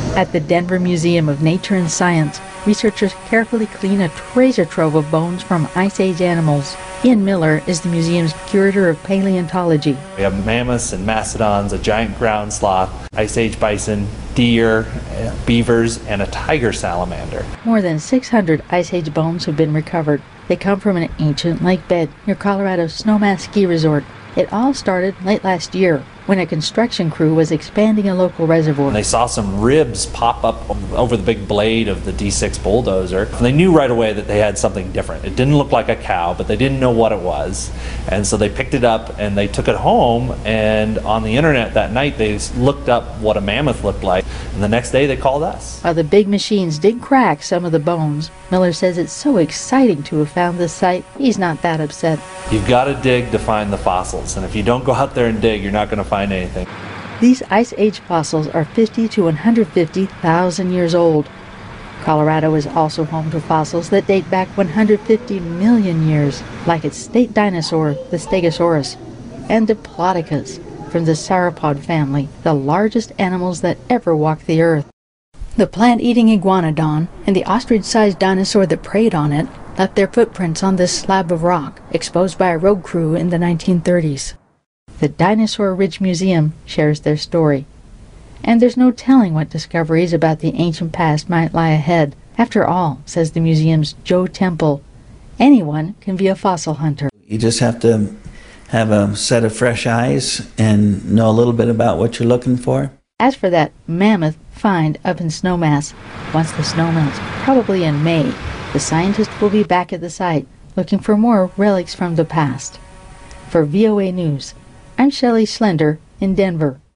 At the Denver Museum of Nature and Science, researchers carefully clean a treasure trove of bones from Ice Age animals. Ian Miller is the museum's curator of paleontology. We have mammoths and mastodons, a giant ground sloth, Ice Age bison, deer, beavers, and a tiger salamander. More than 600 Ice Age bones have been recovered. They come from an ancient lake bed near Colorado's Snowmass Ski Resort. It all started late last year when a construction crew was expanding a local reservoir. They saw some ribs pop up over the big blade of the D6 bulldozer. And they knew right away that they had something different. It didn't look like a cow, but they didn't know what it was. And so they picked it up and they took it home, and on the internet that night they looked up what a mammoth looked like, and the next day they called us. While the big machines did crack some of the bones, Miller says it's so exciting to have found this site, he's not that upset. You've got to dig to find the fossils, and if you don't go out there and dig, you're not going to find anything. These Ice Age fossils are 50 to 150,000 years old. Colorado is also home to fossils that date back 150 million years, like its state dinosaur, the Stegosaurus, and Diplodocus from the sauropod family, the largest animals that ever walked the earth. The plant-eating iguanodon and the ostrich-sized dinosaur that preyed on it left their footprints on this slab of rock, exposed by a road crew in the 1930s. The Dinosaur Ridge Museum shares their story. And there's no telling what discoveries about the ancient past might lie ahead. After all, says the museum's Joe Temple, anyone can be a fossil hunter. You just have to have a set of fresh eyes and know a little bit about what you're looking for. As for that mammoth find up in Snowmass, once the snow melts, probably in May, the scientists will be back at the site looking for more relics from the past. For VOA News, I'm Shelley Schlender in Denver.